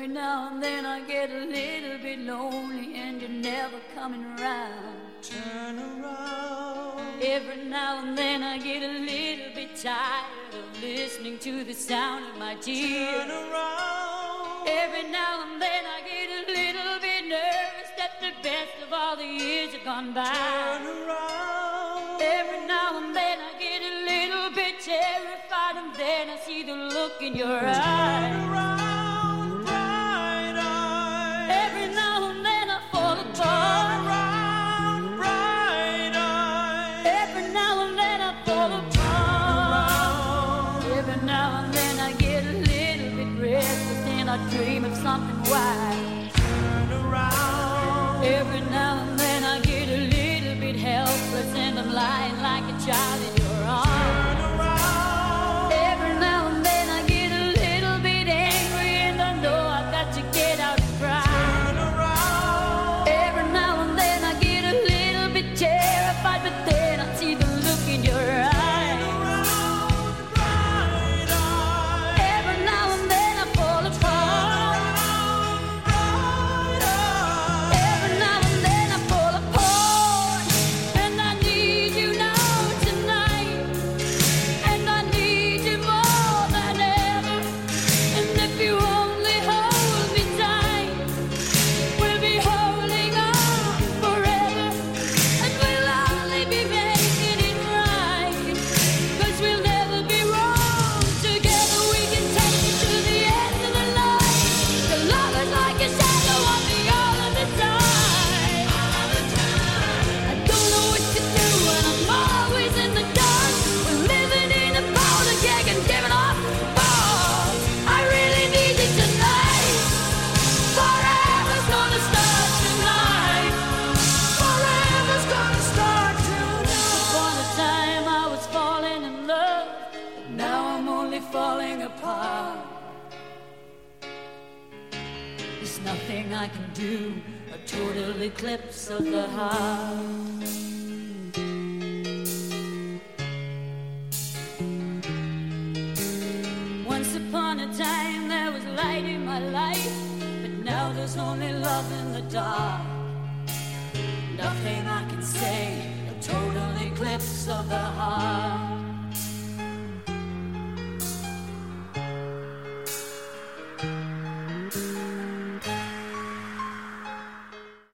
Every now and then I get a little bit lonely and you're never coming around. Turn around. Every now and then I get a little bit tired of listening to the sound of my tears. Turn around. Every now and then I get a little bit nervous that the best of all the years have gone by. Turn around. Every now and then I get a little bit terrified, and then I see the look in your eyes. Turn around, bright eyes. Every now and then I fall Turn apart. around, bright eyes. Every now and then I fall apart. Every now and then I get a little bit restless and I dream of something wild. Turn around. Every now and then I get a little bit helpless and I'm lying like a child in your arms. Turn around. Every now and then I get a little bit angry and I know I've got to get out and cry. Turn around. Every now and then I get a little bit terrified, but then I see the look in your eyes. Around, bright eyes. Every now and then I fall apart. Bright eyes. Every now and then I fall apart. And I need you now tonight. And I need you more than ever. And if you only hold me tight, we'll be holding on forever. And we'll only be making it right. 'Cause we'll never be wrong. Together we can take it to the end of the line. The love is like a shadow on me all of the time. I don't know what to do and I'm always in the dark. We're living in a powder keg and giving off balls. I really need you tonight. Forever's gonna start tonight. Forever's gonna start tonight. Upon a time I was falling in love, but now I'm only falling apart. There's nothing I can do, a total eclipse of the heart. Once upon a time there was light in my life, but now there's only love in the dark. Nothing I can say, a total eclipse of the heart.